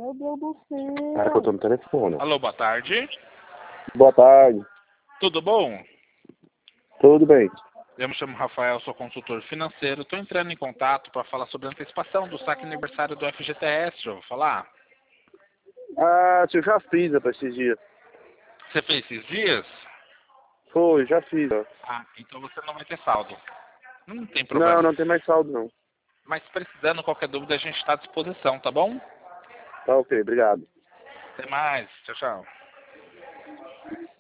Meu Deus do céu. Cara, que eu tô no telefone. Alô, boa tarde. Boa tarde. Tudo bom? Tudo bem? Eu me chamo Rafael, sou consultor financeiro. Estou entrando em contato para falar sobre a antecipação do saque aniversário do FGTS. Já vou falar. Ah, eu já fiz, rapaz, esses dias. Você fez esses dias? Foi, já fiz, ó. Ah, então você não vai ter saldo. Não tem Não, problema. não tem mais saldo, não. Mas precisando, qualquer dúvida, a gente está à disposição, tá bom? Tá ok, obrigado. Até mais. Tchau, tchau.